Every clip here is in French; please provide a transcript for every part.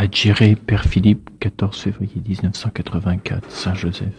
À Djiré, Père Philippe, 14 février 1984, Saint-Joseph.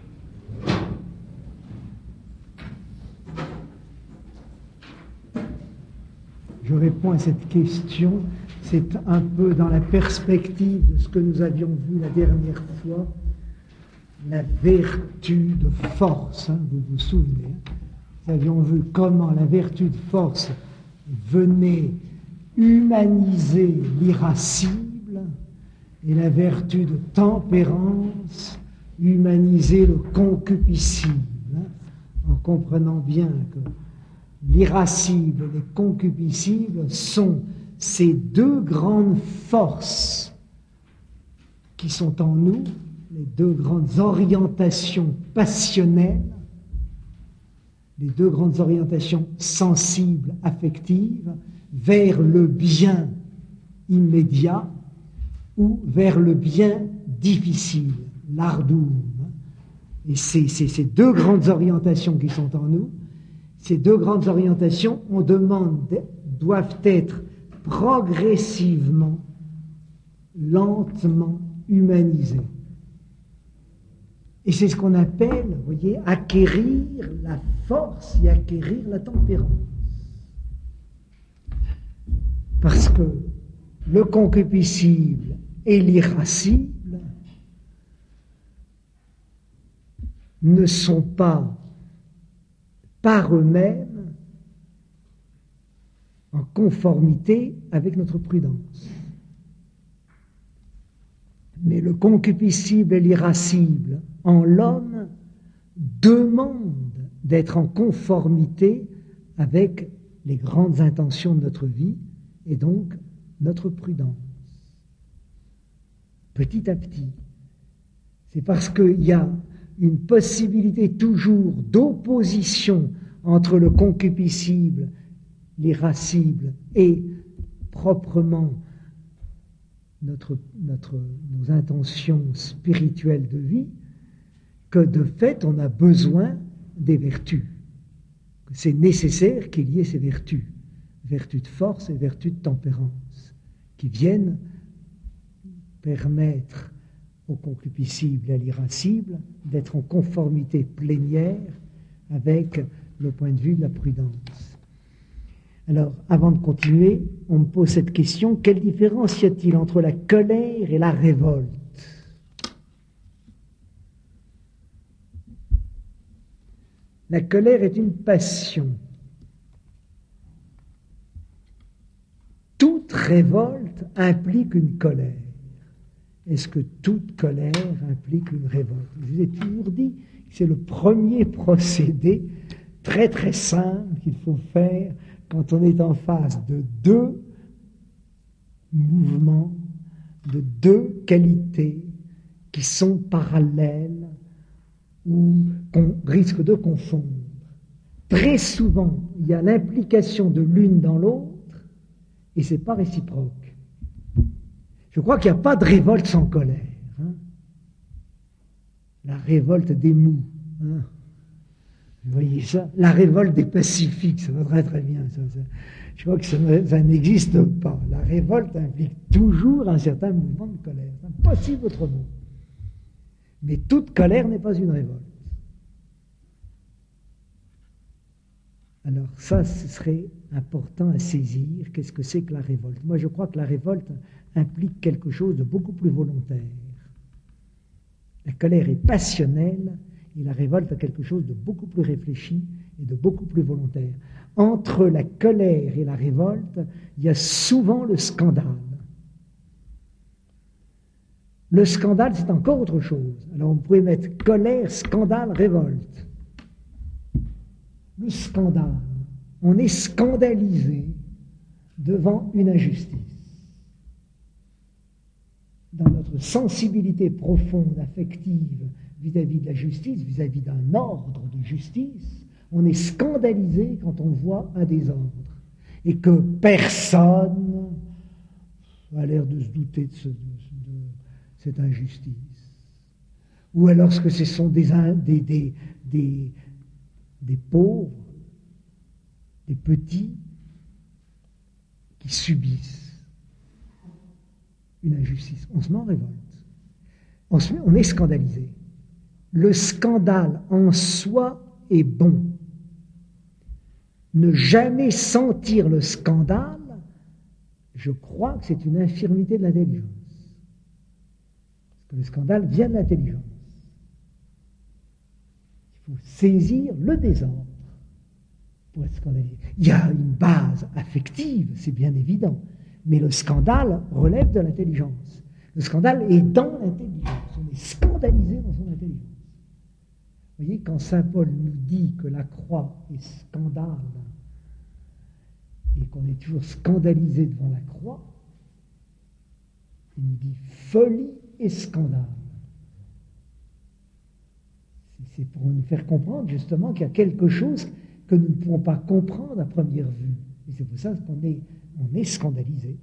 Je réponds à cette question, c'est un peu dans la perspective de ce que nous avions vu la dernière fois, la vertu de force, vous vous souvenez, nous avions vu comment la vertu de force venait humaniser l'irascible et la vertu de tempérance humaniser le concupiscible, en comprenant bien que l'irascible et le concupiscible sont ces deux grandes forces qui sont en nous, les deux grandes orientations passionnelles, les deux grandes orientations sensibles, affectives, vers le bien immédiat ou vers le bien difficile, l'ardum. Et ces deux grandes orientations qui sont en nous, ces deux grandes orientations, on demande, doivent être progressivement, lentement humanisées. Et c'est ce qu'on appelle, vous voyez, acquérir la force et acquérir la tempérance. Parce que le concupiscible et l'irascible ne sont pas par eux-mêmes en conformité avec notre prudence. Mais le concupiscible et l'irascible en l'homme demandent d'être en conformité avec les grandes intentions de notre vie et donc notre prudence. Petit à petit. C'est parce qu'il y a une possibilité toujours d'opposition entre le concupiscible, l'irascible et proprement nos intentions spirituelles de vie, que de fait on a besoin des vertus. C'est nécessaire qu'il y ait ces vertus, vertus de force et vertus de tempérance, qui viennent permettre au concupiscible et à l'irascible d'être en conformité plénière avec le point de vue de la prudence. Alors, avant de continuer, on me pose cette question, quelle différence y a-t-il entre la colère et la révolte? La colère est une passion. Toute révolte implique une colère. Est-ce que toute colère implique une révolte? Je vous ai toujours dit que c'est le premier procédé très très simple qu'il faut faire quand on est en face de deux mouvements, de deux qualités qui sont parallèles ou qu'on risque de confondre. Très souvent, il y a l'implication de l'une dans l'autre et c'est pas réciproque. Je crois qu'il n'y a pas de révolte sans colère. La révolte des mous. Vous voyez ça? La révolte des pacifiques, ça va très très bien. Je crois que ça n'existe pas. La révolte implique toujours un certain mouvement de colère. C'est impossible autrement. Mais toute colère n'est pas une révolte. Alors ça, ce serait important à saisir. Qu'est-ce que c'est que la révolte? Moi, je crois que la révolte implique quelque chose de beaucoup plus volontaire. La colère est passionnelle et la révolte a quelque chose de beaucoup plus réfléchi et de beaucoup plus volontaire. Entre la colère et la révolte, il y a souvent le scandale. Le scandale, c'est encore autre chose. Alors on pourrait mettre colère, scandale, révolte. Le scandale, on est scandalisé devant une injustice. Dans notre sensibilité profonde, affective, vis-à-vis de la justice, vis-à-vis d'un ordre de justice, on est scandalisé quand on voit un désordre et que personne a l'air de se douter de cette injustice. Ou alors que ce sont des pauvres, des petits qui subissent. une injustice, on se met en révolte. On est scandalisé. Le scandale en soi est bon. Ne jamais sentir le scandale, je crois que c'est une infirmité de l'intelligence. Parce que le scandale vient de l'intelligence. Il faut saisir le désordre pour être scandalisé. Il y a une base affective, c'est bien évident, mais le scandale relève de l'intelligence. Le scandale est dans l'intelligence. On est scandalisé dans son intelligence. Vous voyez, quand saint Paul nous dit que la croix est scandale et qu'on est toujours scandalisé devant la croix, il nous dit folie et scandale. C'est pour nous faire comprendre justement qu'il y a quelque chose que nous ne pouvons pas comprendre à première vue. Et c'est pour ça qu'on est scandalisé.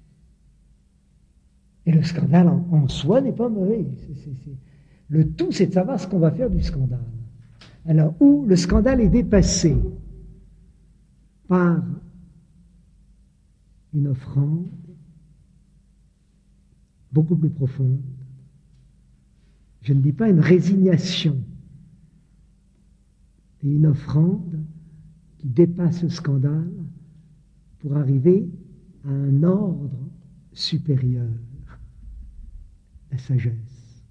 Et le scandale en soi n'est pas mauvais. Le tout, c'est de savoir ce qu'on va faire du scandale. Alors, où le scandale est dépassé par une offrande beaucoup plus profonde, je ne dis pas une résignation, mais une offrande qui dépasse le scandale pour arriver à un ordre supérieur, la sagesse.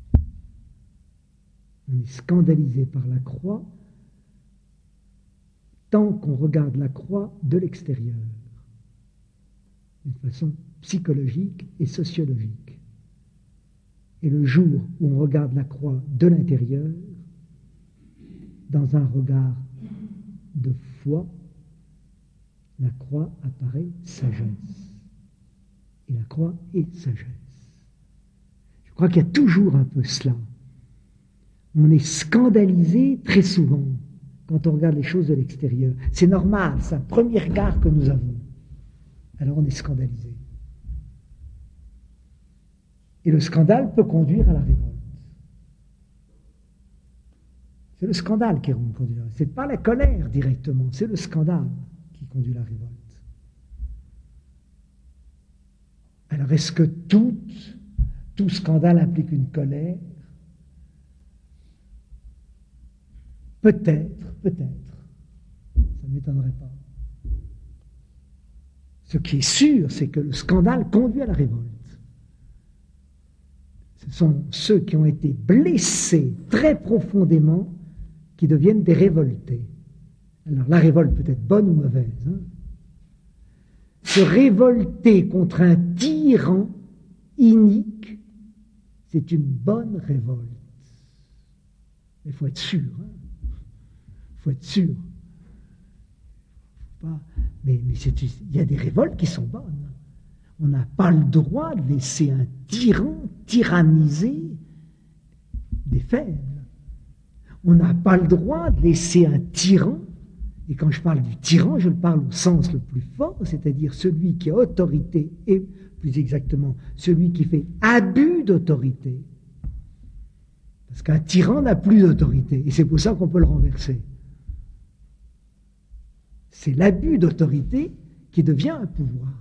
On est scandalisé par la croix tant qu'on regarde la croix de l'extérieur, d'une façon psychologique et sociologique. Et le jour où on regarde la croix de l'intérieur, dans un regard de foi, la croix apparaît sagesse. Et la croix est sagesse. Je crois qu'il y a toujours un peu cela. On est scandalisé très souvent quand on regarde les choses de l'extérieur. C'est normal, c'est un premier regard que nous avons. Alors on est scandalisé. Et le scandale peut conduire à la révolte. C'est le scandale qui conduit à la révolte. Ce n'est pas la colère directement, c'est le scandale qui conduit à la révolte. Alors est-ce que tout scandale implique une colère? Peut-être, ça ne m'étonnerait pas. Ce qui est sûr, c'est que le scandale conduit à la révolte. Ce sont ceux qui ont été blessés très profondément qui deviennent des révoltés. Alors la révolte peut être bonne ou mauvaise. Se révolter contre un tyran inique, c'est une bonne révolte. Il faut être sûr. Il faut être sûr. Mais il y a des révoltes qui sont bonnes. On n'a pas le droit de laisser un tyran tyranniser des faibles. On n'a pas le droit de laisser un tyran, et quand je parle du tyran, je le parle au sens le plus fort, c'est-à-dire celui qui a autorité, et plus exactement, celui qui fait abus d'autorité. Parce qu'un tyran n'a plus d'autorité, et c'est pour ça qu'on peut le renverser. C'est l'abus d'autorité qui devient un pouvoir.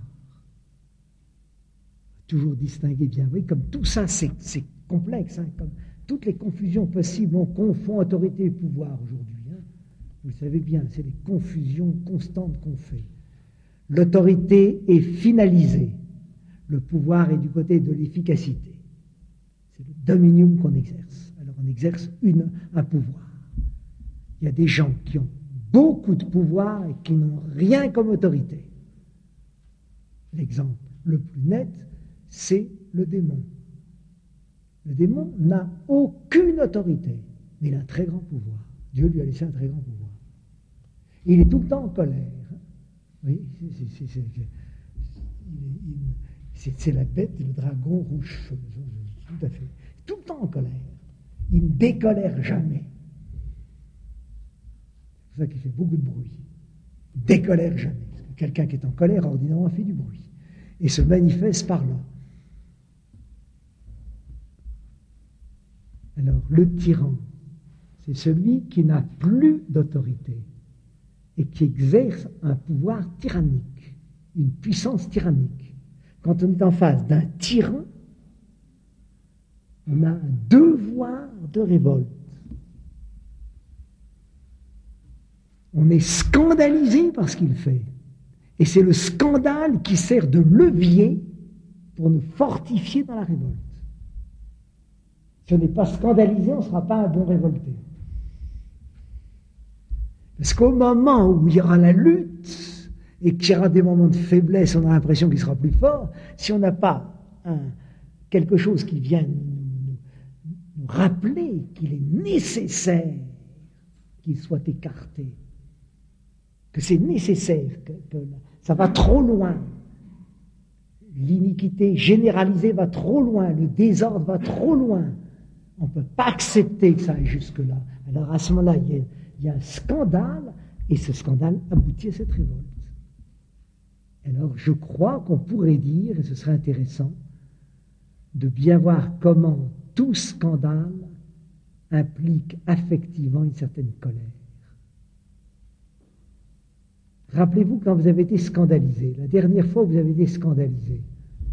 Toujours distinguer bien. Oui, comme tout ça, c'est complexe. Comme toutes les confusions possibles, on confond autorité et pouvoir aujourd'hui. Vous le savez bien, c'est les confusions constantes qu'on fait. L'autorité est finalisée. Le pouvoir est du côté de l'efficacité. C'est le dominium qu'on exerce. Alors on exerce un pouvoir. Il y a des gens qui ont beaucoup de pouvoir et qui n'ont rien comme autorité. L'exemple le plus net, c'est le démon. Le démon n'a aucune autorité, mais il a un très grand pouvoir. Dieu lui a laissé un très grand pouvoir. Et il est tout le temps en colère. Oui, c'est la bête, le dragon rouge-feu. Tout à fait. Tout le temps en colère. Il ne décolère jamais. C'est pour ça qu'il fait beaucoup de bruit. Il ne décolère jamais. Parce que quelqu'un qui est en colère, ordinairement, fait du bruit. Et se manifeste par là. Alors, le tyran, c'est celui qui n'a plus d'autorité et qui exerce un pouvoir tyrannique, une puissance tyrannique. Quand on est en face d'un tyran, On a un devoir de révolte. On est scandalisé par ce qu'il fait. Et c'est le scandale qui sert de levier pour nous fortifier dans la révolte. Si on n'est pas scandalisé, on ne sera pas un bon révolté. Parce qu'au moment où il y aura la lutte et qu'il y aura des moments de faiblesse, on a l'impression qu'il sera plus fort. Si on n'a pas quelque chose qui vient nous rappeler qu'il est nécessaire qu'il soit écarté, que c'est nécessaire, que ça va trop loin, l'iniquité généralisée va trop loin, le désordre va trop loin, on ne peut pas accepter que ça aille jusque-là. Alors à ce moment-là, il y a un scandale, et ce scandale aboutit à cette révolte. Alors je crois qu'on pourrait dire, et ce serait intéressant, de bien voir comment tout scandale implique affectivement une certaine colère. Rappelez-vous quand vous avez été scandalisé, la dernière fois où vous avez été scandalisé.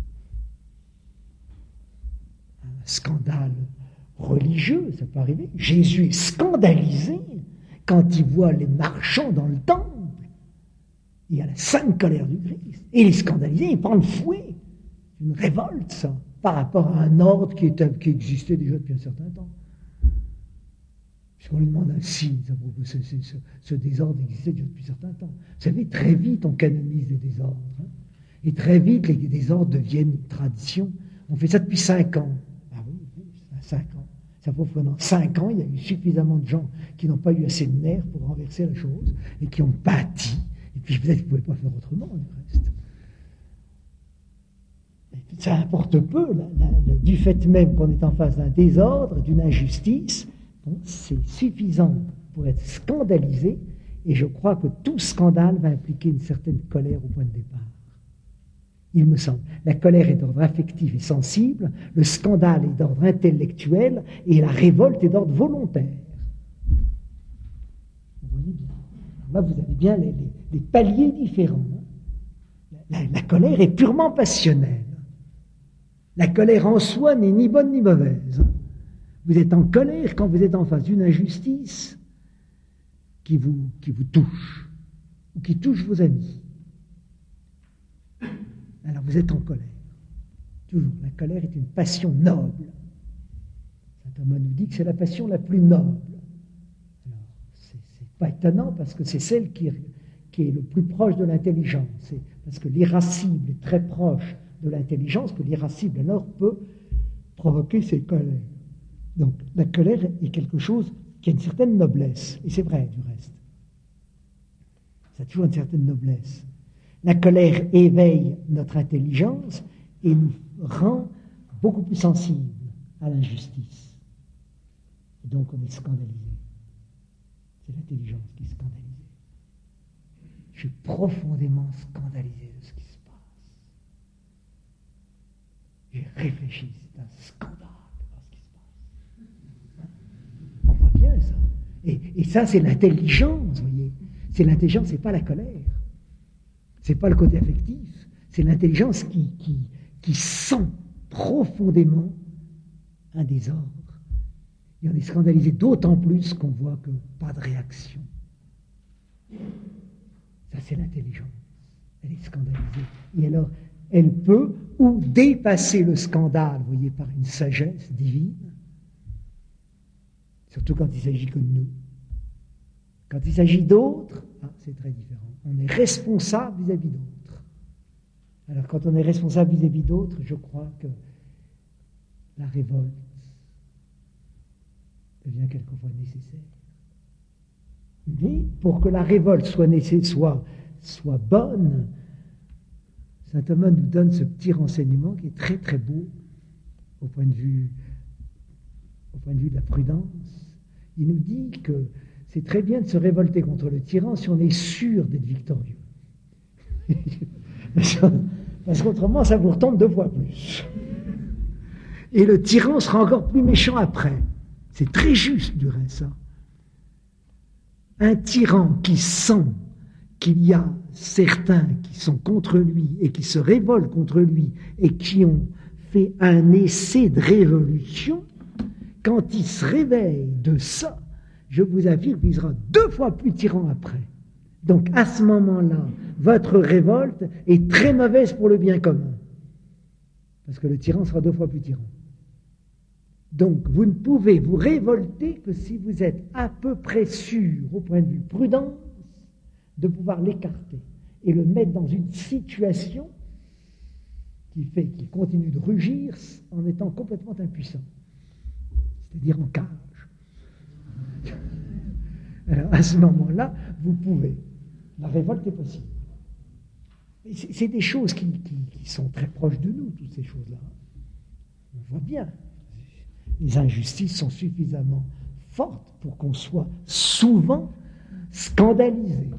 Un scandale religieux, ça peut arriver. Jésus est scandalisé quand il voit les marchands dans le temple. Il y a la sainte colère du Christ. Et il est scandalisé, il prend le fouet. Une révolte, ça, par rapport à un ordre qui existait déjà depuis un certain temps. Puisqu'on lui demande un signe, ce désordre existait déjà depuis un certain temps. Vous savez, très vite, on canonise des désordres. Hein, et très vite, les désordres deviennent une tradition. On fait ça depuis 5 ans. Ah oui, 5 ans. Ça prouve que pendant 5 ans, il y a eu suffisamment de gens qui n'ont pas eu assez de nerfs pour renverser la chose et qui ont bâti. Et puis peut-être qu'ils ne pouvaient pas faire autrement, du reste. Et ça importe peu, du fait même qu'on est en face d'un désordre, d'une injustice. Bon, c'est suffisant pour être scandalisé, et je crois que tout scandale va impliquer une certaine colère au point de départ. Il me semble. La colère est d'ordre affectif et sensible, le scandale est d'ordre intellectuel, et la révolte est d'ordre volontaire. Vous voyez bien. Là, vous avez bien les paliers différents. La colère est purement passionnelle. La colère en soi n'est ni bonne ni mauvaise. Vous êtes en colère quand vous êtes en face d'une injustice qui vous touche, ou qui touche vos amis. Alors vous êtes en colère. Toujours, la colère est une passion noble. Saint Thomas nous dit que c'est la passion la plus noble. Alors, c'est pas étonnant parce que c'est celle qui est le plus proche de l'intelligence. C'est parce que l'irascible est très proche de l'intelligence que l'irascible alors peut provoquer ces colères. Donc la colère est quelque chose qui a une certaine noblesse, et c'est vrai du reste. Ça a toujours une certaine noblesse. La colère éveille notre intelligence et nous rend beaucoup plus sensibles à l'injustice. Et donc on est scandalisé. C'est l'intelligence qui est scandalisée. Je suis profondément scandalisé de ce qui se passe. J'ai réfléchi, c'est un scandale de voir ce qui se passe. On voit bien ça. Et ça, c'est l'intelligence, vous voyez. C'est l'intelligence, c'est pas la colère. C'est pas le côté affectif. C'est l'intelligence qui sent profondément un désordre. Et on est scandalisé d'autant plus qu'on voit que pas de réaction. Ça, c'est l'intelligence. Elle est scandalisée. Et alors, elle peut ou dépasser le scandale, vous voyez, par une sagesse divine, surtout quand il s'agit que de nous. Quand il s'agit d'autres, c'est très différent. On est responsable vis-à-vis d'autres. Alors, quand on est responsable vis-à-vis d'autres, je crois que la révolte devient quelquefois nécessaire. Mais pour que la révolte soit bonne, saint Thomas nous donne ce petit renseignement qui est très très beau au point de vue de la prudence. Il nous dit que c'est très bien de se révolter contre le tyran si on est sûr d'être victorieux. Parce qu'autrement, ça vous retombe 2 fois plus. Et le tyran sera encore plus méchant après. C'est très juste du reste, ça. Un tyran qui sent qu'il y a certains qui sont contre lui et qui se révoltent contre lui et qui ont fait un essai de révolution, quand il se réveille de ça, je vous affirme qu'il sera 2 fois plus tyran après. Donc à ce moment-là, votre révolte est très mauvaise pour le bien commun. Parce que le tyran sera 2 fois plus tyran. Donc vous ne pouvez vous révolter que si vous êtes à peu près sûr, au point de vue prudence, de pouvoir l'écarter et le mettre dans une situation qui fait qu'il continue de rugir en étant complètement impuissant, c'est-à-dire en cage. Alors à ce moment-là, vous pouvez. La révolte est possible. C'est des choses qui sont très proches de nous, toutes ces choses-là. On voit bien. Les injustices sont suffisamment fortes pour qu'on soit souvent scandalisé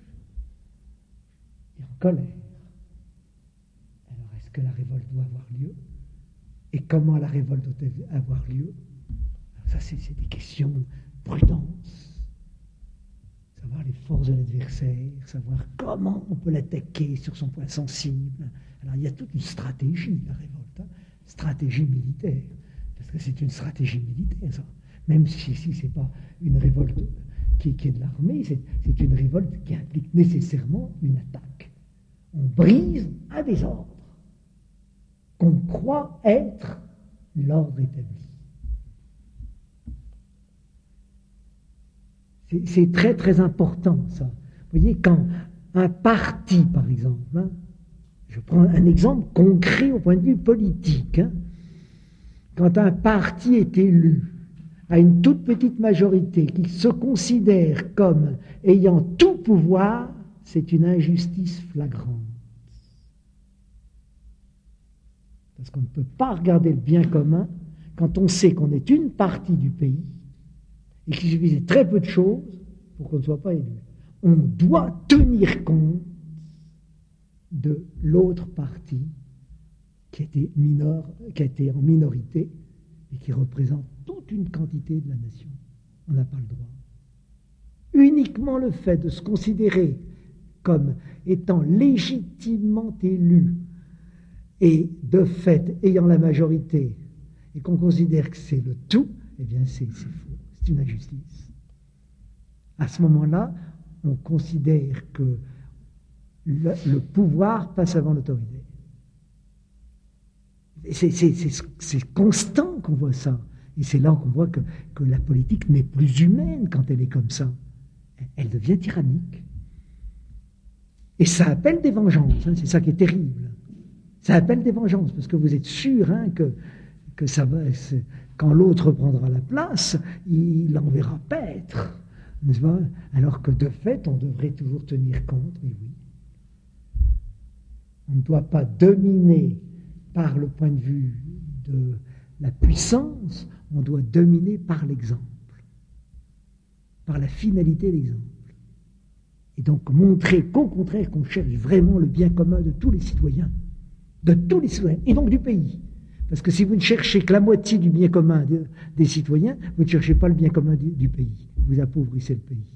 et en colère. Alors, est-ce que la révolte doit avoir lieu? Et comment la révolte doit-elle avoir lieu? Alors ça, c'est des questions de prudence. Savoir les forces de l'adversaire, savoir comment on peut l'attaquer sur son point sensible. Alors, il y a toute une stratégie, la révolte, hein, stratégie militaire. Parce que c'est une stratégie militaire, ça. Même si ce n'est pas une révolte qui est de l'armée, c'est une révolte qui implique nécessairement une attaque. On brise un désordre qu'on croit être l'ordre établi. C'est très très important, ça. Vous voyez, quand un parti, par exemple, hein, je prends un exemple concret au point de vue politique, hein, quand un parti est élu à une toute petite majorité, qu'il se considère comme ayant tout pouvoir, c'est une injustice flagrante. Parce qu'on ne peut pas regarder le bien commun quand on sait qu'on est une partie du pays et qu'il suffisait très peu de choses pour qu'on ne soit pas élu. On doit tenir compte de l'autre partie qui était en minorité et qui représente toute une quantité de la nation. On n'a pas le droit. Uniquement le fait de se considérer comme étant légitimement élu et de fait ayant la majorité et qu'on considère que c'est le tout, eh bien c'est faux, c'est une injustice. À ce moment-là, on considère que le pouvoir passe avant l'autorité. C'est constant qu'on voit ça. Et c'est là qu'on voit que la politique n'est plus humaine quand elle est comme ça. Elle devient tyrannique. Et ça appelle des vengeances, hein, c'est ça qui est terrible. Ça appelle des vengeances, parce que vous êtes sûr hein, que ça va, quand l'autre prendra la place, il l'enverra paître, n'est-ce pas? Alors que de fait, on devrait toujours tenir compte, mais oui. On ne doit pas dominer par le point de vue de la puissance, on doit dominer par l'exemple, par la finalité de l'exemple. Et donc montrer qu'au contraire, qu'on cherche vraiment le bien commun de tous les citoyens, et donc du pays. Parce que si vous ne cherchez que la moitié du bien commun des citoyens, vous ne cherchez pas le bien commun du pays. Vous appauvrissez le pays.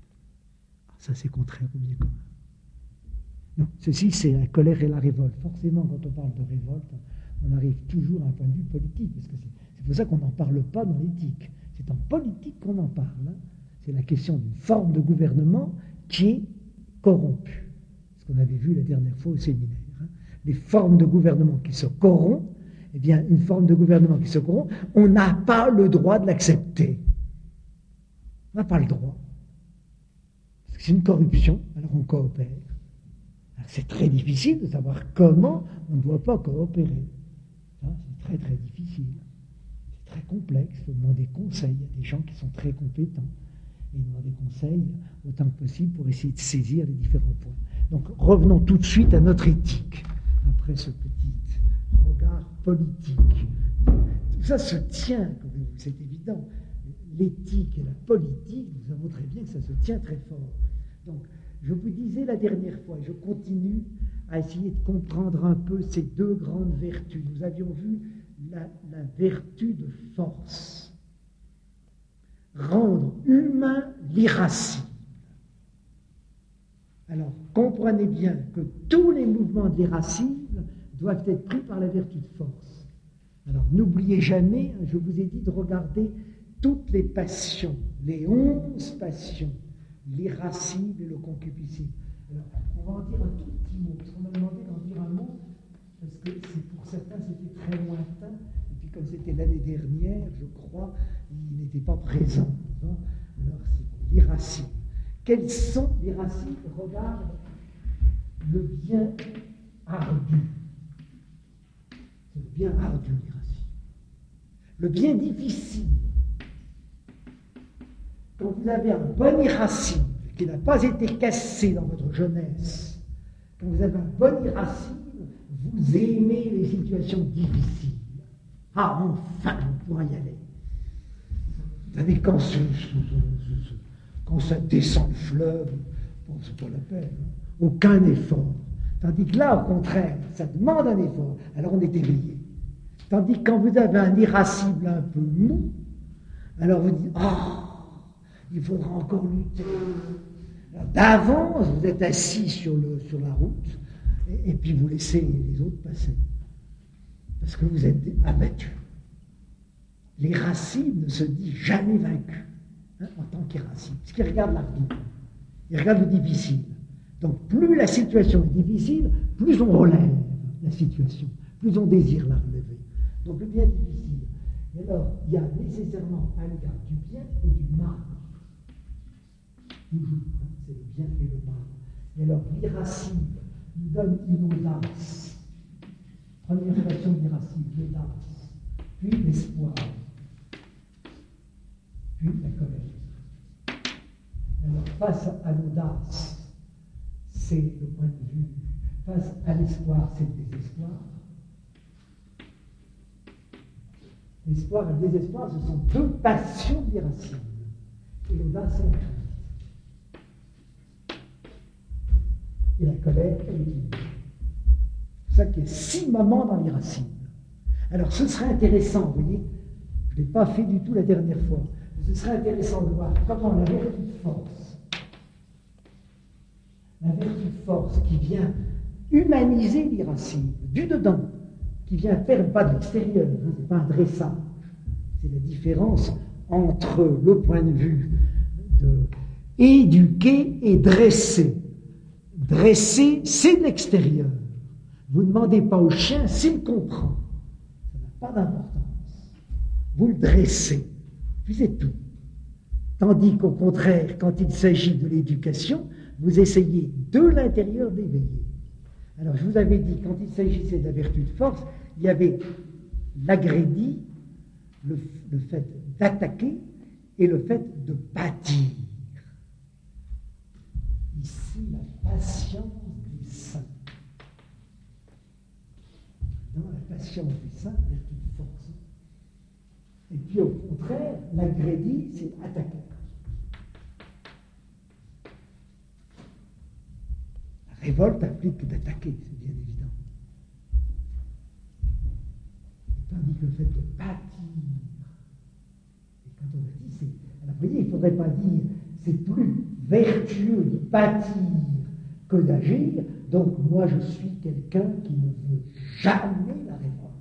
Ça, c'est contraire au bien commun. Non, ceci, c'est la colère et la révolte. Forcément, quand on parle de révolte, on arrive toujours à un point de vue politique, parce que c'est pour ça qu'on n'en parle pas dans l'éthique. C'est en politique qu'on en parle. Hein. C'est la question d'une forme de gouvernement qui est corrompue. Ce qu'on avait vu la dernière fois au séminaire. Hein. Les formes de gouvernement qui se corrompent, eh bien, une forme de gouvernement qui se corrompt, on n'a pas le droit de l'accepter. On n'a pas le droit. Parce que c'est une corruption, alors on coopère. C'est très difficile de savoir comment on ne doit pas coopérer. C'est très très difficile. C'est très complexe. Il faut demander conseil. Il y a des gens qui sont très compétents. Et demander conseil autant que possible pour essayer de saisir les différents points. Donc revenons tout de suite à notre éthique. Après ce petit regard politique. Tout ça se tient, c'est évident. L'éthique et la politique, nous savons très bien que ça se tient très fort. Donc, je vous disais la dernière fois, et je continue à essayer de comprendre un peu ces deux grandes vertus. Nous avions vu la vertu de force. Rendre humain l'irascible. Alors, comprenez bien que tous les mouvements de l'irascible doivent être pris par la vertu de force. Alors n'oubliez jamais, je vous ai dit de regarder toutes les passions, les 11 passions, l'irascible et le concupiscible. Alors, on va en dire un tout petit mot, parce qu'on m'a demandé d'en dire un mot, parce que pour certains c'était très lointain, et puis comme c'était l'année dernière, je crois, il n'était pas présent. Hein. Alors c'est l'irascible. Quels sont l'irascible? Regarde le bien ardu. C'est le bien ardu, l'irascible. Le bien difficile. Quand vous avez un bon irascible qui n'a pas été cassé dans votre jeunesse, quand vous avez un bon irascible, vous aimez les situations difficiles. Ah, enfin, on pourra y aller. Vous savez, quand ça descend le fleuve, bon, c'est pas la peine, hein. Aucun effort. Tandis que là, au contraire, ça demande un effort. Alors on est éveillé. Tandis que quand vous avez un irascible un peu mou, alors vous dites, il faudra encore lutter. Alors, d'avance, vous êtes assis sur la route, et puis vous laissez les autres passer. Parce que vous êtes abattus. L'irascible ne se dit jamais vaincu, hein, en tant qu'irascible. Parce qu'il regarde l'ardu, il regarde le difficile. Donc plus la situation est difficile, plus on relève la situation, plus on désire la relever. Donc le bien difficile. Et alors, il y a nécessairement à l'égard du bien et du mal. Toujours, hein, c'est le bien et le mal. Et alors, l'irascible nous donne une audace. Première relation de l'irascible, l'audace. Puis l'espoir. Puis la colère. Alors, face à l'audace, c'est le point de vue. Face à l'espoir, c'est le désespoir. L'espoir et le désespoir, ce sont deux passions d'irascible. Et l'audace, c'est la crainte. Et la colère, elle est inouïe. C'est ça qu'il y a 6 moments dans l'irascible. Alors, ce serait intéressant, vous voyez, je ne l'ai pas fait du tout la dernière fois, mais ce serait intéressant de voir comment la vertu de force qui vient humaniser l'irascible, du dedans, qui vient faire, pas de l'extérieur, hein, ce n'est pas un dressage, c'est la différence entre le point de vue de éduquer et dresser. Dresser, c'est de l'extérieur. Vous ne demandez pas au chien s'il comprend. Ça n'a pas d'importance. Vous le dressez, puis c'est tout. Tandis qu'au contraire, quand il s'agit de l'éducation, vous essayez de l'intérieur d'éveiller. Alors, je vous avais dit, quand il s'agissait de la vertu de force, il y avait l'agrédie, le fait d'attaquer et le fait de pâtir. Ici, la patience des saints. Dans la patience des saints, il y a toute force. Et puis, au contraire, l'agrédie, c'est attaquer. La révolte implique d'attaquer, c'est bien évident. Et tandis que le fait de pâtir, et quand on a dit, c'est. Alors, vous voyez, il ne faudrait pas dire c'est plus vertueux de pâtir que d'agir, donc moi je suis quelqu'un qui ne veut jamais la révolte.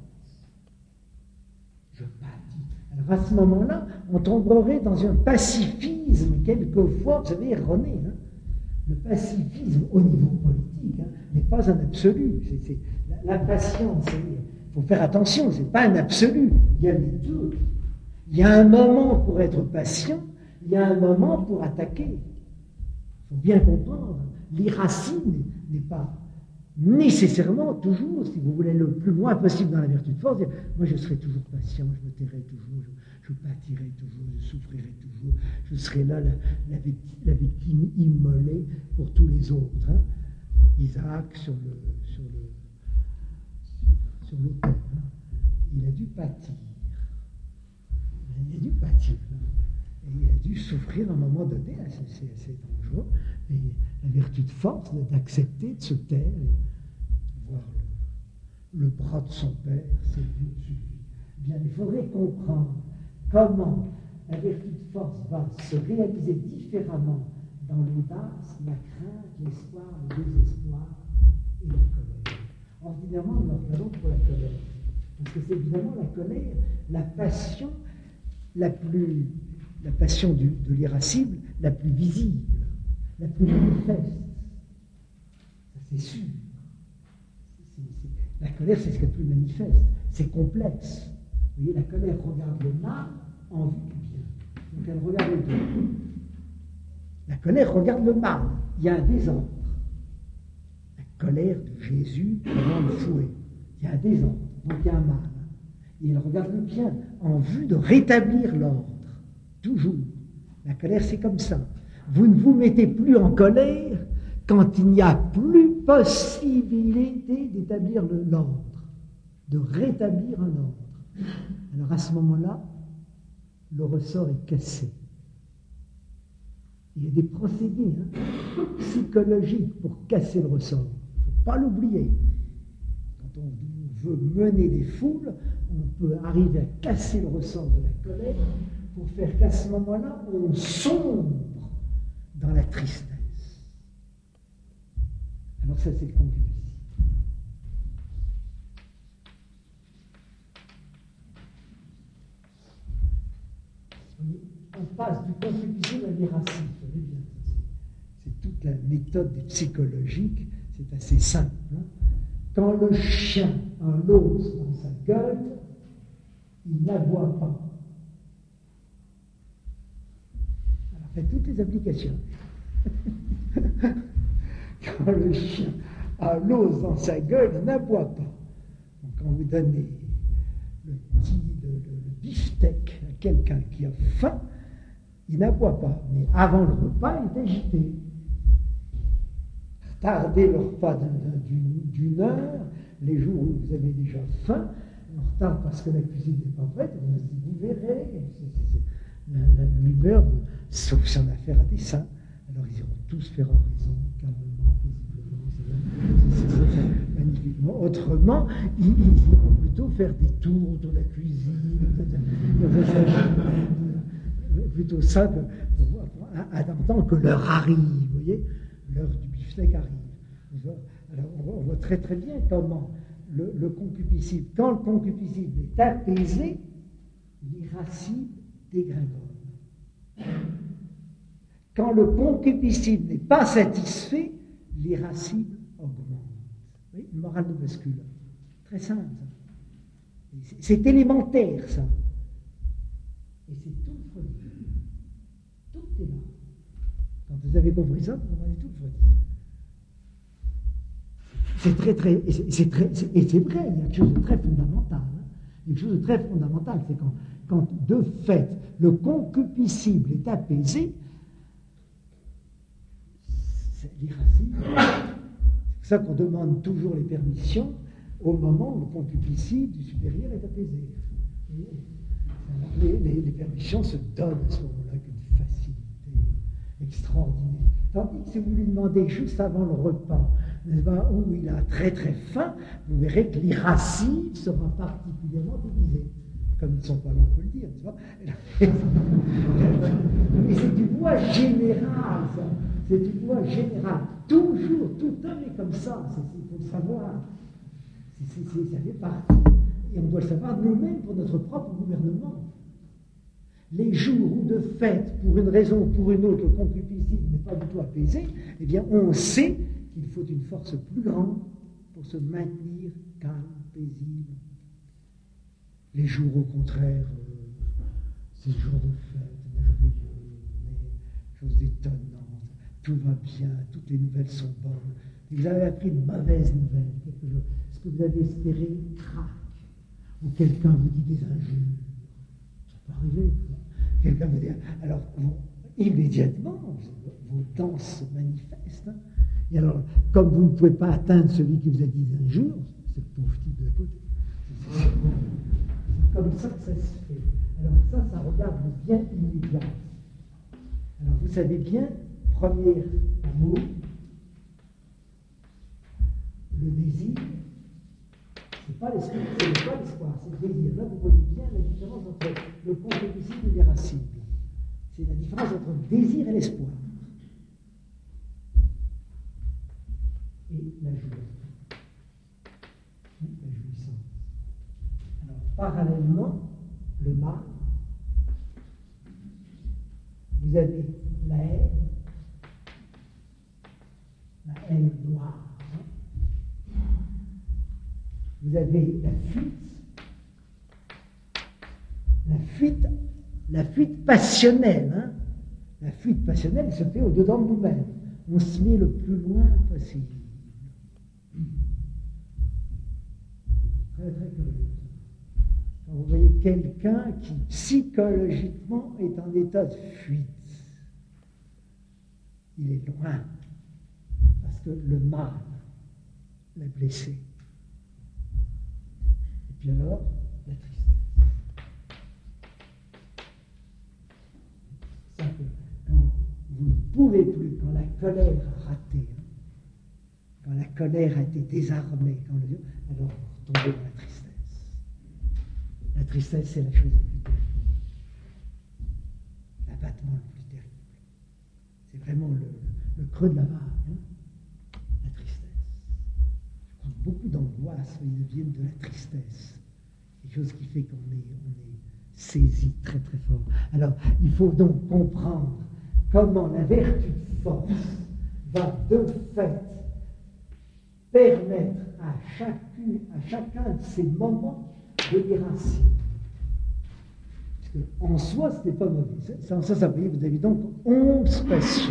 Je pâtis. Alors à ce moment-là, on tomberait dans un pacifisme quelquefois, vous savez, erroné. Hein. Le pacifisme au niveau politique n'est pas un absolu. La patience, il faut faire attention, ce n'est pas un absolu. Il y a les deux. Il y a un moment pour être patient, il y a un moment pour attaquer. Il faut bien comprendre, l'irascible n'est pas nécessairement toujours, si vous voulez, le plus loin possible dans la vertu de force. Moi, je serai toujours patient, je me tairai toujours, je pâtirai toujours, je souffrirai toujours, je serai là, la victime immolée pour tous les autres. Hein. Isaac sur l'autel, hein. Il a dû pâtir. Il a dû pâtir. Et il a dû souffrir à un moment donné, c'est assez dangereux. Et la vertu de force, d'accepter de se taire et voir le bras de son père, c'est Dieu suffit. Bien, il faudrait comprendre comment la vertu de force va se réaliser différemment dans l'audace, la crainte, l'espoir, le désespoir et la colère. Ordinairement, nous regardons pour la colère. Parce que c'est évidemment la colère, la passion la passion de l'irascible la plus visible, la plus manifeste. Ça, c'est sûr. La colère, c'est ce qui est le plus manifeste. C'est complexe. Vous voyez, la colère regarde le mal en vue du bien. Donc elle regarde les deux. La colère regarde le mal. Il y a un désordre. La colère de Jésus devant le fouet. Il y a un désordre. Donc il y a un mal. Et elle regarde le bien en vue de rétablir l'ordre. Toujours. La colère, c'est comme ça. Vous ne vous mettez plus en colère quand il n'y a plus possibilité d'établir l'ordre, de rétablir un ordre. Alors à ce moment-là, le ressort est cassé. Il y a des procédés psychologiques pour casser le ressort. Il ne faut pas l'oublier. Quand on veut mener des foules, on peut arriver à casser le ressort de la colère pour faire qu'à ce moment-là, on sombre dans la tristesse. Alors ça, c'est le concupiscible. On passe du concupiscible à l'irascible. Vous voyez bien, c'est toute la méthode des psychologiques, c'est assez simple. Quand le chien a l'os dans sa gueule, il n'aboie pas. Alors faites toutes les applications. Quand le chien a l'os dans sa gueule, il n'aboie pas. Donc quand vous donnez le beefsteak à quelqu'un qui a faim, il n'aboie pas. Mais avant le repas, il est agité. Retardez le repas d'une heure, les jours où vous avez déjà faim, on retarde parce que la cuisine n'est pas prête, vous verrez, l'humeur, sauf si on a affaire à des saints, alors ils iront tous faire oraison, calmement, paisiblement, c'est magnifiquement. Autrement, ils vont plutôt faire des tours autour de la cuisine, plutôt ça, en attendant que l'heure arrive, vous voyez, l'heure du beefsteak arrive. Alors on voit très très bien comment le concupiscible, quand le concupiscible est apaisé, l'irascible dégringole. Quand le concupiscible n'est pas satisfait, l'irascible augmente. Oui, une morale de bascule. Très simple, ça. C'est élémentaire, ça. Et c'est tout le Freudisme. Tout est là. Quand vous avez compris ça, vous comprenez tout le Freudisme. C'est vrai, il y a quelque chose de très fondamental. Quelque chose de très fondamental, c'est quand de fait, le concupiscible est apaisé, c'est l'irascible. C'est pour ça qu'on demande toujours les permissions au moment où le concupiscible du supérieur est apaisé. Les permissions se donnent à ce moment-là avec une facilité extraordinaire. Tandis que si vous lui demandez juste avant le repas, n'est-ce pas, où il a très très faim, vous verrez que l'irascible sera particulièrement aiguisé. Comme ils ne sont pas là, on peut le dire, n'est-ce pas? Mais c'est une loi générale, ça. C'est une loi générale. Toujours, tout homme est comme ça, il faut le savoir. Ça fait partie. Et on doit le savoir nous-mêmes pour notre propre gouvernement. Les jours où, de fait, pour une raison ou pour une autre, le concupiscible n'est pas du tout apaisé, eh bien, on sait qu'il faut une force plus grande pour se maintenir calme, paisible. Les jours, au contraire, c'est jours de fête, merveilleux, mais choses étonnantes, tout va bien, toutes les nouvelles sont bonnes. Et vous avez appris de mauvaises nouvelles, quelque chose, ce que vous avez espéré craque, ou quelqu'un vous dit des injures. Ça peut arriver, quoi. Quelqu'un vous dit, alors, immédiatement, vos dents se manifestent. Hein. Et alors, comme vous ne pouvez pas atteindre celui qui vous a dit des injures, c'est le pauvre type de la côté. C'est comme ça que ça se fait. Alors ça regarde le bien immédiat. Alors vous savez bien, premier amour, le désir, c'est pas l'espoir, c'est le désir. Là vous voyez bien la différence entre le concupiscible et l'irascible. C'est la différence entre le désir et l'espoir. Et la joie. La jouissance. parallèlement, le mal, vous avez la haine noire. Vous avez la fuite passionnelle. Hein. La fuite passionnelle se fait au-dedans de nous-mêmes. On se met le plus loin possible. Très, très curieux. Quand vous voyez quelqu'un qui, psychologiquement, est en état de fuite, il est loin, parce que le mal l'a blessé. Et puis alors, la tristesse. C'est ça que quand vous ne pouvez plus, quand la colère a raté, quand la colère a été désarmée, alors vous tombez dans la tristesse. La tristesse, c'est la chose la plus terrible. L'abattement le plus terrible. C'est vraiment le creux de la vague, hein? La tristesse. Je crois que beaucoup d'angoisses viennent de la tristesse. Quelque chose qui fait qu'on est saisi très très fort. Alors, il faut donc comprendre comment la vertu de force va de fait permettre à chacun de ces moments de l'irascible. Parce qu'en soi, ce n'est pas mauvais. Ça, vous avez donc 11 passions.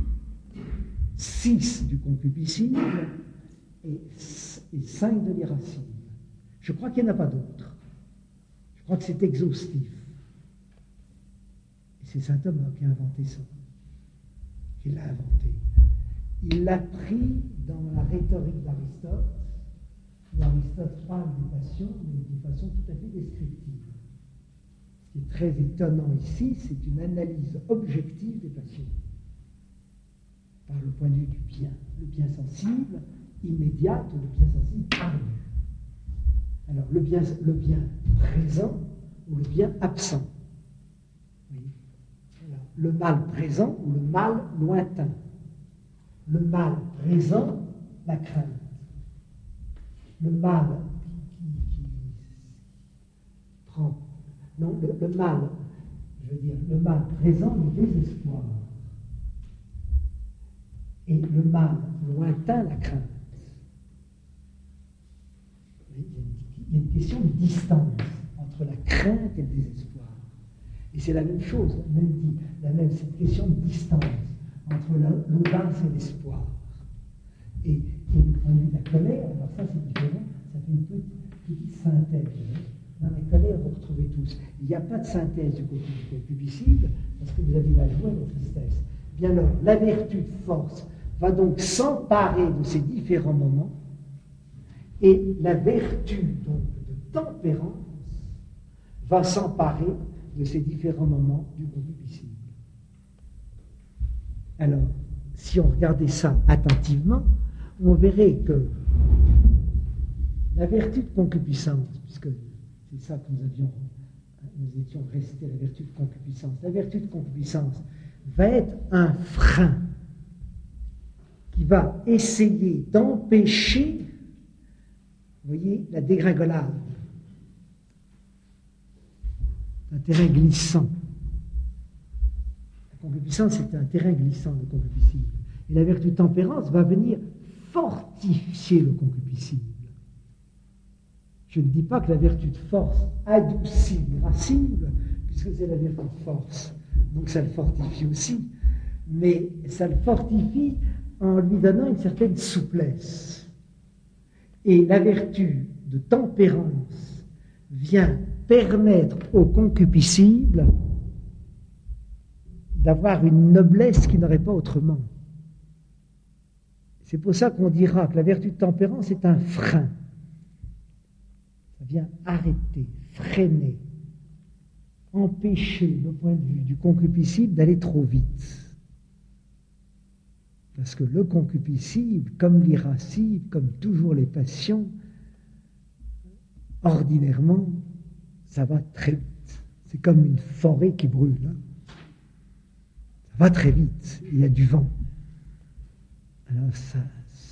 6 du concupiscible et 5 de l'irascible. Je crois qu'il n'y en a pas d'autres. Je crois que c'est exhaustif. Et c'est saint Thomas qui a inventé ça. Qui l'a inventé. Il l'a pris dans la rhétorique d'Aristote, où Aristote parle des passions, mais d'une façon tout à fait descriptive. Ce qui est très étonnant ici, c'est une analyse objective des passions, par le point de vue du bien sensible, immédiat, ou le bien sensible ardu. Alors, le bien présent ou le bien absent. Oui. Alors, le mal présent ou le mal lointain. Le mal présent, la crainte. Le mal qui prend. Non, le mal, je veux dire, le mal présent, le désespoir. Et le mal lointain, la crainte. Il y a une question de distance entre la crainte et le désespoir. Et c'est la même chose, cette question de distance entre l'audace et l'espoir. Et du point de vue de la colère, alors ça c'est différent, ça fait une petite synthèse. Dans la colère, vous retrouvez tous. Il n'y a pas de synthèse du concupiscible, parce que vous avez la joie et la tristesse. Bien alors, la vertu de force va donc s'emparer de ces différents moments, et la vertu donc de tempérance va s'emparer de ces différents moments du concupiscible. Alors, si on regardait ça attentivement, on verrait que la vertu de concupiscence, puisque c'est ça que nous étions restés à la vertu de concupiscence, la vertu de concupiscence va être un frein qui va essayer d'empêcher, vous voyez, la dégringolade. Un terrain glissant. La concupiscence, c'est un terrain glissant, le concupiscible. Et la vertu de tempérance va venir fortifier le concupiscible. Je ne dis pas que la vertu de force adoucit l'irascible, puisque c'est la vertu de force. Donc ça le fortifie aussi. Mais ça le fortifie en lui donnant une certaine souplesse. Et la vertu de tempérance vient permettre au concupiscible d'avoir une noblesse qu'il n'aurait pas autrement. C'est pour ça qu'on dira que la vertu de tempérance est un frein. Ça vient arrêter, freiner, empêcher, le point de vue du concupiscible, d'aller trop vite. Parce que le concupiscible, comme l'irascible, comme toujours les passions, ordinairement, ça va très vite. C'est comme une forêt qui brûle. Hein. Ça va très vite. Il y a du vent. Alors ça,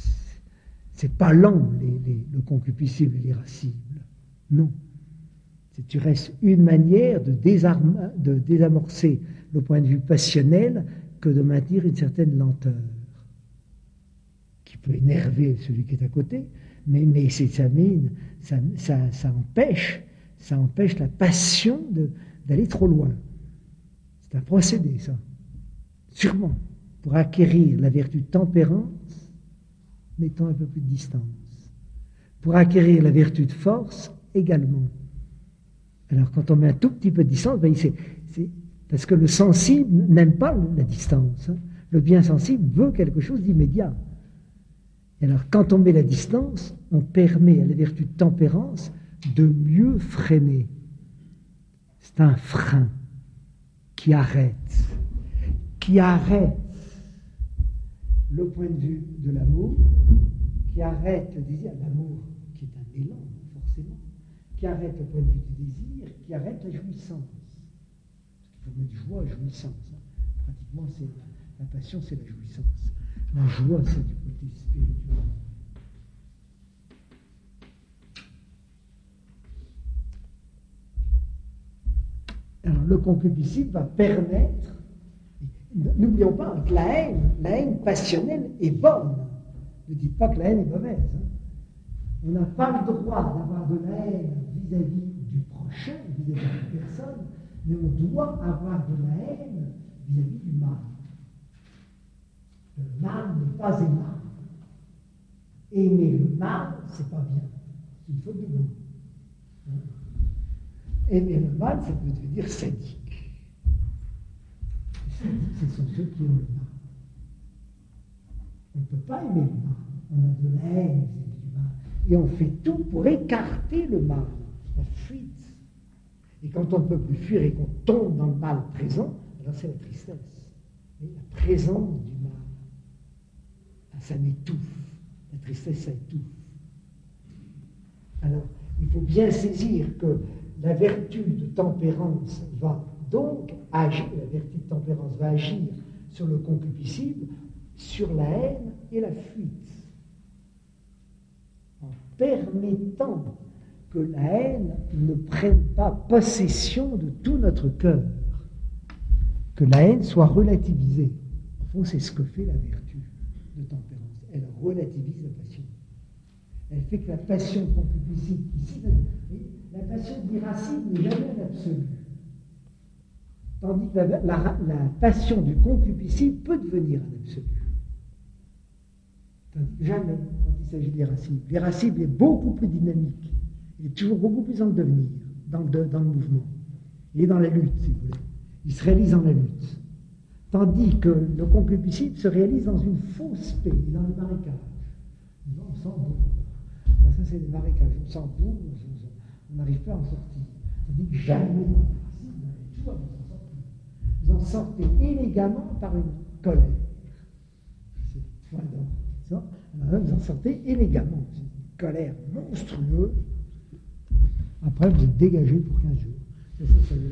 c'est pas lent, le concupiscible et l'irascible. Non. C'est du reste une manière de désamorcer le point de vue passionnel que de maintenir une certaine lenteur, qui peut énerver celui qui est à côté, mais ça empêche la passion d'aller trop loin. C'est un procédé, ça. Sûrement, pour acquérir la vertu de tempérance, mettons un peu plus de distance. Pour acquérir la vertu de force, également. Alors, quand on met un tout petit peu de distance, c'est parce que le sensible n'aime pas la distance. Hein. Le bien sensible veut quelque chose d'immédiat. Et alors, quand on met la distance, on permet à la vertu de tempérance de mieux freiner. C'est un frein qui arrête le point de vue de l'amour, qui arrête le désir, l'amour qui est un élan, forcément, qui arrête le point de vue du désir, qui arrête la jouissance. Il faut mettre joie et jouissance. Hein. Pratiquement, la passion, c'est la jouissance. La joie, c'est du côté spirituel. Alors, le concupiscible va permettre. N'oublions pas que la haine passionnelle est bonne. Ne dites pas que la haine est mauvaise. Hein. On n'a pas le droit d'avoir de la haine vis-à-vis du prochain, vis-à-vis de la personne, mais on doit avoir de la haine vis-à-vis du mal. Le mal n'est pas aimable. Aimer le mal, c'est pas bien. C'est une faute de goût. Aimer le mal, ça peut devenir sadique. Ce sont ceux qui aiment le mal. On ne peut pas aimer le mal. On a de la haine vis-à-vis du mal. Et on fait tout pour écarter le mal, la fuite. Et quand on ne peut plus fuir et qu'on tombe dans le mal présent, alors c'est la tristesse. Et la présence du mal, ça m'étouffe. La tristesse, ça étouffe. Alors, il faut bien saisir que la vertu de tempérance va donc agir, la vertu de tempérance va agir sur le concupiscible, sur la haine et la fuite, en permettant que la haine ne prenne pas possession de tout notre cœur, que la haine soit relativisée. Au fond, c'est ce que fait la vertu de tempérance. Elle relativise la passion. Elle fait que la passion concupiscible, ici, la passion irascible n'est jamais un absolu. Tandis que la passion du concupiscible peut devenir un absolu. Jamais quand il s'agit de l'irascible. L'irascible est beaucoup plus dynamique. Il est toujours beaucoup plus en devenir, dans le mouvement. Il est dans la lutte, si vous voulez. Il se réalise dans la lutte. Tandis que le concupiscible se réalise dans une fausse paix, dans les marécages. On s'embourbe. Ça, c'est des marécages. On s'embourbe, on n'arrive pas à en sortir. Tandis que jamais dans l'irascible, vous avez toujours à vous en sortir. Vous en sortez élégamment par une colère. C'est le point d'or. Alors, vous en sortez élégamment. C'est une colère monstrueuse. Après, vous êtes dégagé pour 15 jours.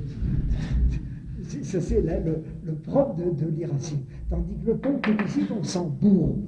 Ça, c'est le propre de l'irascible. Tandis que le concupiscible, on s'embourbe.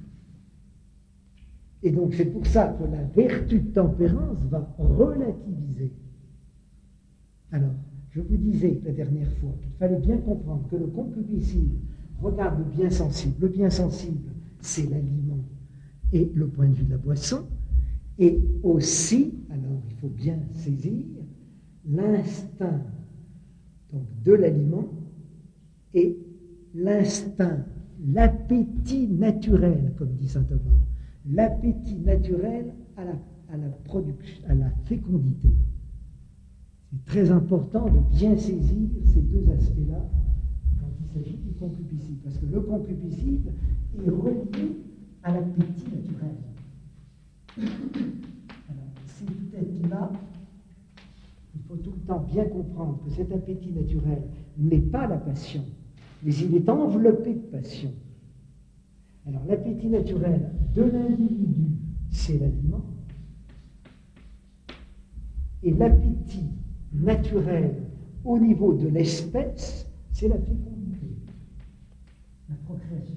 Et donc, c'est pour ça que la vertu de tempérance va relativiser. Alors, je vous disais la dernière fois qu'il fallait bien comprendre que le concupiscible regarde le bien sensible. Le bien sensible, c'est l'aliment et le point de vue de la boisson. Et aussi, alors il faut bien saisir, l'instinct donc, de l'aliment et l'instinct, l'appétit naturel, comme dit saint Thomas, l'appétit naturel à la production, à la fécondité. C'est très important de bien saisir ces deux aspects-là quand il s'agit du concupiscible, parce que le concupiscible est relié à l'appétit naturel. Alors, c'est peut-être là, il faut tout le temps bien comprendre que cet appétit naturel n'est pas la passion, mais il est enveloppé de passion. Alors, l'appétit naturel de l'individu, c'est l'aliment, et l'appétit naturel au niveau de l'espèce, c'est la fécondité, la procréation.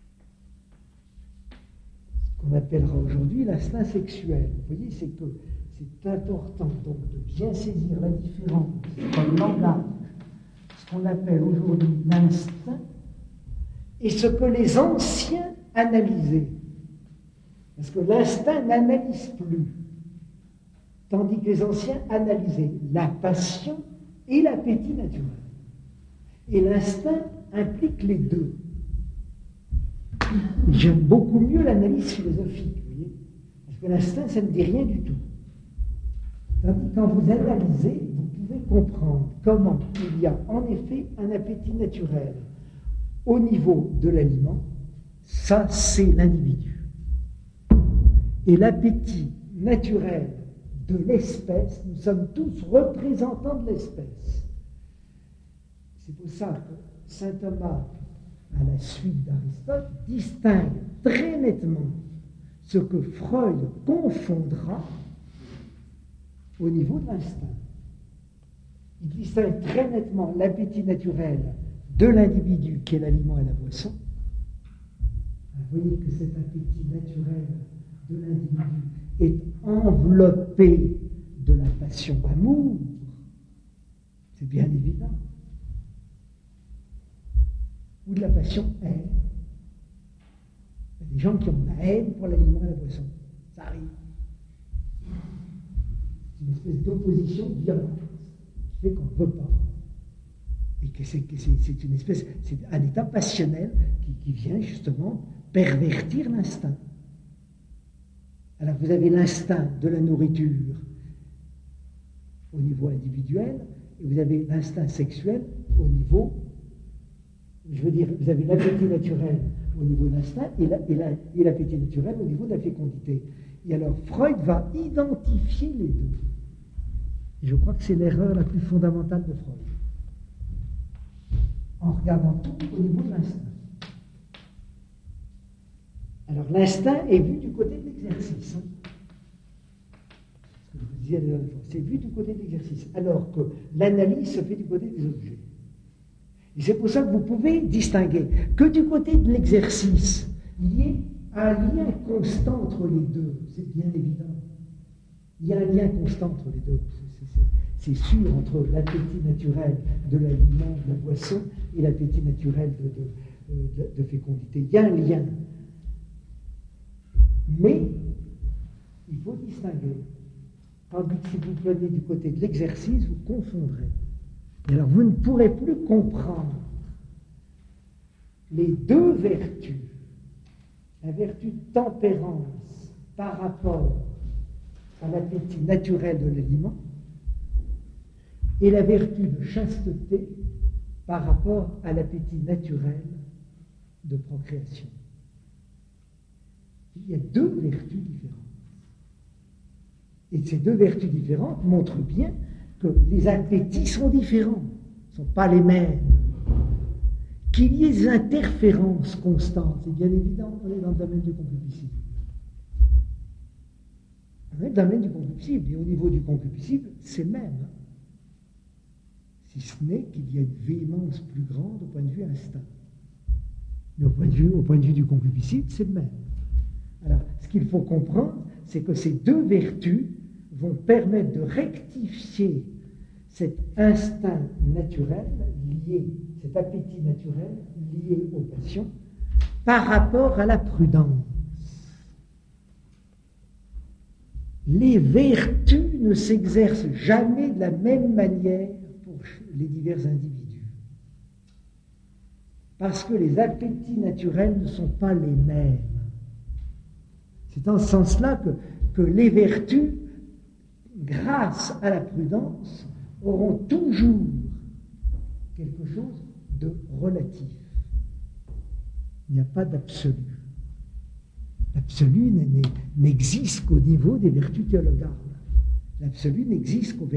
Ce qu'on appellera aujourd'hui l'instinct sexuel. Vous voyez, c'est que c'est important donc de bien saisir la différence dans le langage, ce qu'on appelle aujourd'hui l'instinct, et ce que les anciens analysaient. Parce que l'instinct n'analyse plus, tandis que les anciens analysaient la passion et l'appétit naturel. Et l'instinct implique les deux. J'aime beaucoup mieux l'analyse philosophique, vous voyez, parce que l'instinct, ça ne dit rien du tout. Tandis que quand vous analysez, vous pouvez comprendre comment il y a en effet un appétit naturel au niveau de l'aliment. Ça, c'est l'individu. Et l'appétit naturel de l'espèce, nous sommes tous représentants de l'espèce. C'est pour ça que saint Thomas, à la suite d'Aristote, distingue très nettement ce que Freud confondra au niveau de l'instinct. Il distingue très nettement l'appétit naturel de l'individu qui est l'aliment et la boisson. Vous voyez que cet appétit naturel de l'individu est enveloppé de la passion amour. C'est bien évident. Ou de la passion haine. Il y a des gens qui ont la haine pour l'aliment et la boisson. Ça arrive. C'est une espèce d'opposition violente qui fait qu'on ne veut pas. Et que c'est une espèce, c'est un état passionnel qui vient justement pervertir l'instinct. Alors vous avez l'instinct de la nourriture au niveau individuel, et vous avez l'instinct sexuel au niveau, je veux dire, vous avez l'appétit naturel au niveau de l'instinct et l'appétit naturel au niveau de la fécondité. Et alors Freud va identifier les deux. Et je crois que c'est l'erreur la plus fondamentale de Freud. En regardant tout au niveau de l'instinct. Alors l'instinct est vu du côté de l'exercice. Ce que je vous disais la dernière fois, c'est vu du côté de l'exercice, alors que l'analyse se fait du côté des objets. Et c'est pour ça que vous pouvez distinguer que du côté de l'exercice, il y ait un lien constant entre les deux, c'est bien évident. Il y a un lien constant entre les deux, c'est sûr, entre l'appétit naturel de l'aliment, de la boisson, et l'appétit naturel de fécondité. Il y a un lien. Mais il faut distinguer. Tandis que si vous prenez du côté de l'exercice, vous confondrez. Et alors vous ne pourrez plus comprendre les deux vertus. La vertu de tempérance par rapport à l'appétit naturel de l'aliment et la vertu de chasteté par rapport à l'appétit naturel de procréation. Il y a deux vertus différentes. Et ces deux vertus différentes montrent bien que les appétits sont différents, ne sont pas les mêmes. Qu'il y ait des interférences constantes, c'est bien évident, on est dans le domaine du concupiscible. On est dans le domaine du concupiscible, et au niveau du concupiscible, c'est le même. Si ce n'est qu'il y a une véhémence plus grande au point de vue instinct. Mais au point de vue du concupiscible, c'est le même. Alors, ce qu'il faut comprendre, c'est que ces deux vertus vont permettre de rectifier cet instinct naturel lié, cet appétit naturel lié aux passions, par rapport à la prudence. Les vertus ne s'exercent jamais de la même manière pour les divers individus. Parce que les appétits naturels ne sont pas les mêmes. C'est dans ce sens-là que les vertus, grâce à la prudence, auront toujours quelque chose de relatif. Il n'y a pas d'absolu. L'absolu n'existe qu'au niveau des vertus théologales. L'absolu n'existe qu'aux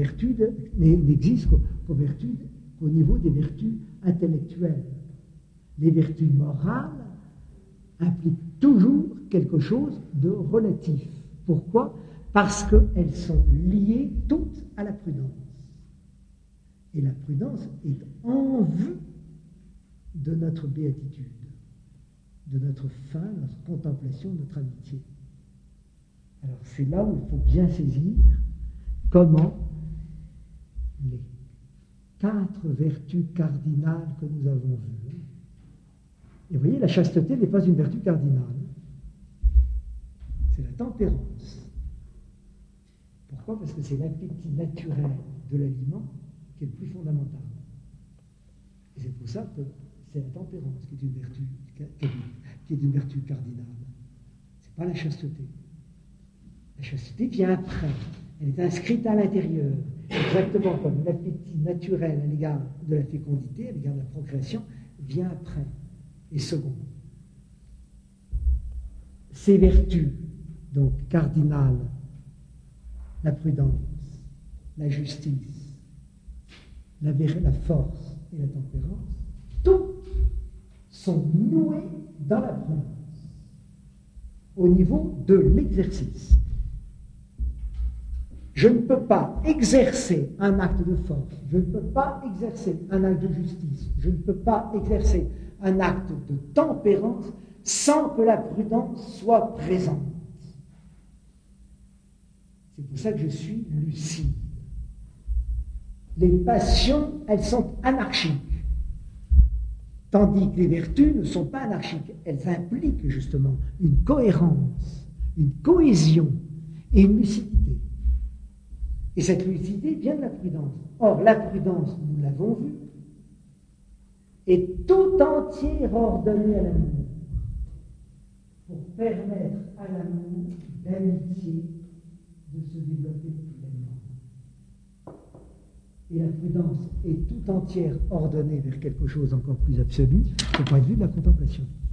qu'au niveau des vertus intellectuelles. Les vertus morales impliquent toujours quelque chose de relatif. Pourquoi ? Parce qu'elles sont liées toutes à la prudence. Et la prudence est en vue de notre béatitude, de notre fin, notre contemplation, notre amitié. Alors c'est là où il faut bien saisir comment les 4 vertus cardinales que nous avons vues. Et vous voyez, la chasteté n'est pas une vertu cardinale. C'est la tempérance. Pourquoi? Parce que c'est l'appétit naturel de l'aliment qui est le plus fondamental. Et c'est pour ça que c'est la tempérance qui est une vertu cardinale. Ce n'est pas la chasteté. La chasteté vient après. Elle est inscrite à l'intérieur, exactement comme l'appétit naturel à l'égard de la fécondité, à l'égard de la procréation, vient après et second. Ces vertus, donc cardinales, la prudence, la justice, la force et la tempérance, toutes sont nouées dans la prudence, au niveau de l'exercice. Je ne peux pas exercer un acte de force, je ne peux pas exercer un acte de justice, je ne peux pas exercer un acte de tempérance sans que la prudence soit présente. C'est pour ça que je suis lucide. Les passions, elles sont anarchiques, tandis que les vertus ne sont pas anarchiques. Elles impliquent justement une cohérence, une cohésion et une lucidité. Et cette lucidité vient de la prudence. Or, la prudence, nous l'avons vu, est tout entière ordonnée à l'amour, pour permettre à l'amour d'amitié de se développer pleinement. Et la prudence est tout entière ordonnée vers quelque chose encore plus absolu, du point de vue de la contemplation.